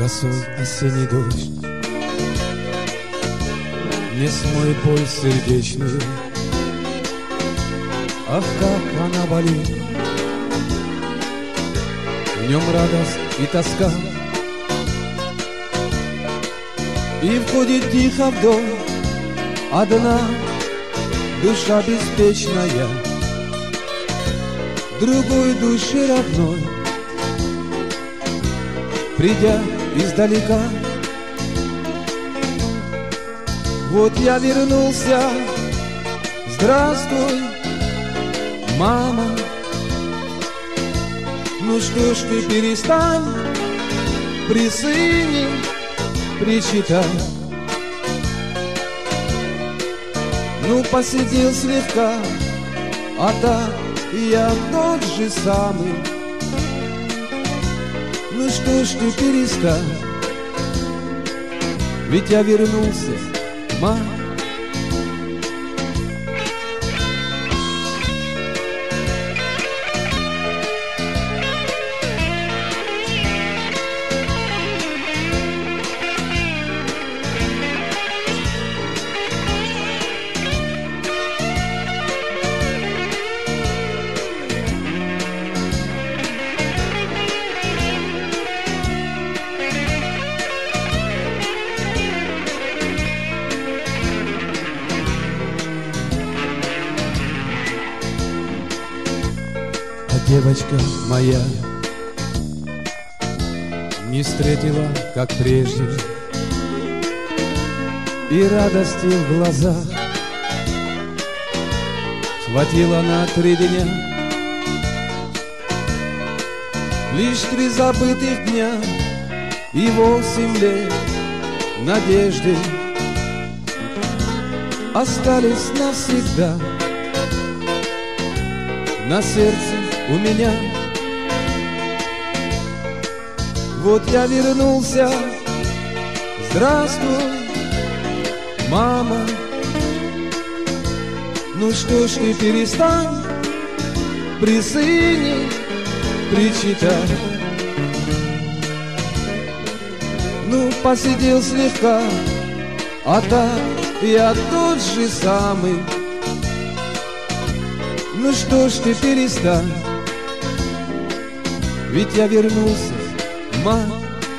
Косой осенний дождь не смоет боль сердечную. Ах, как она болит! В нем радость и тоска, и входит тихо в дом одна душа беспечная, другой душе родной, придя издалека. Вот я вернулся, здравствуй, мама. Ну что ж ты перестань при сыне причитать. Ну посидел слегка, а так я тот же самый. Ну что ж ты перестань, ведь я вернулся, мама. Девочка моя не встретила, как прежде, и радости в глазах хватило на 3 дня. Лишь 3 забытых дня и 8 лет надежды остались навсегда на сердце у меня. Вот я вернулся, здравствуй, мама. Ну что ж ты перестань при сыне причитать. Ну посидел слегка, а так я тот же самый. Ну что ж ты перестань, ведь я вернулся, мама.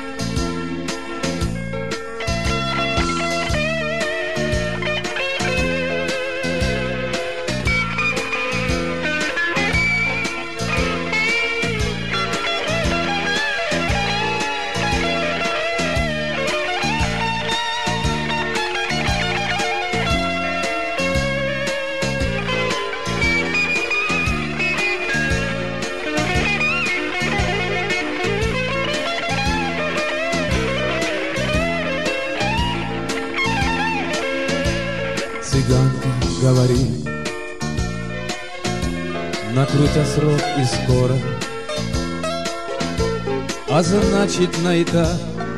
Цыганка говорит, накрутя срок и скоро, а значит на этап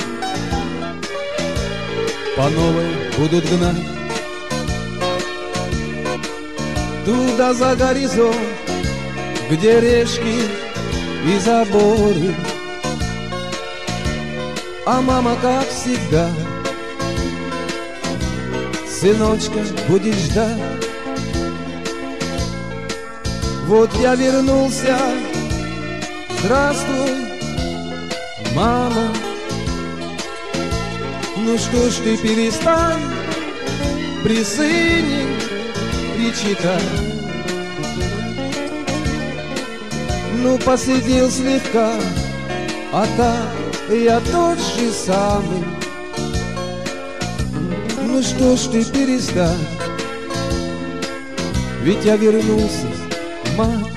по новой будут гнать. Туда за горизонт, где решки и заборы, а мама, как всегда, сыночка будет ждать. Вот я вернулся, здравствуй, мама. Ну что ж ты перестань при сыне причитать. Ну посидел слегка, а так я тот же самый. Ну что ж ты перестань, ведь я вернулся, мама.